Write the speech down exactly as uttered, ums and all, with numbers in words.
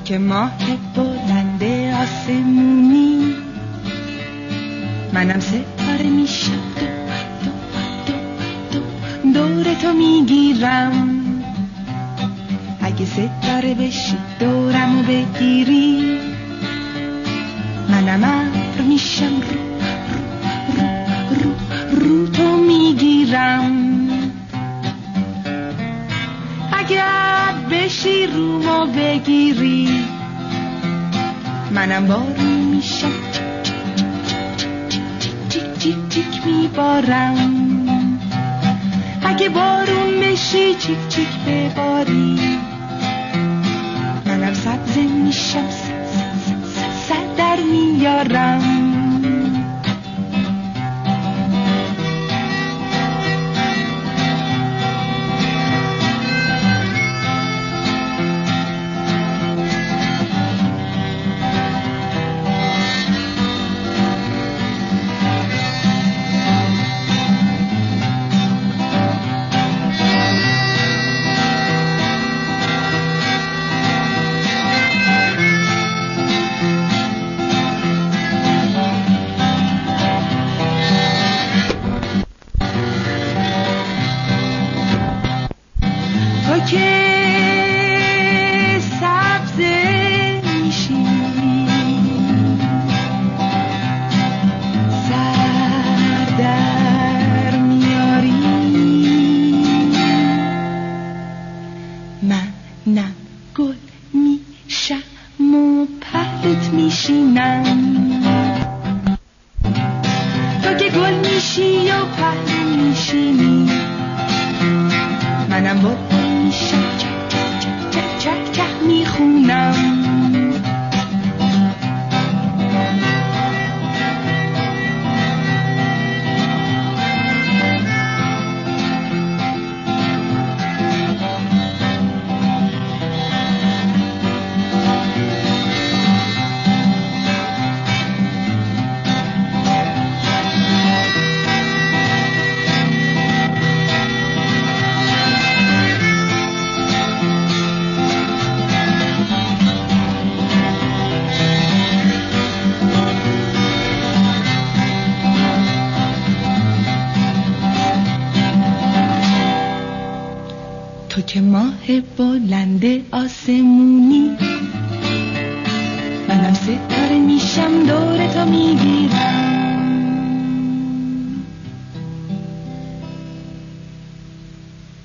که ماه بلند آسمونی، منم ستاره میشم، دو دو دو دو دور تو میگیرم. اگه ستاره بشی دورمو بگیری، منم ابر میشم، رو رو رو رو رو تو میگیرم. اگر بشی رومو بگیری، منم بارون میشم، چیک چیک چیک چیک میبارم. اگه بارون بشی چیک چیک بباری، منم سبزه میشم، سر در میارم. تو که ماه بلند آسمونی، منم ستاره میشم، دور تو میگیرم.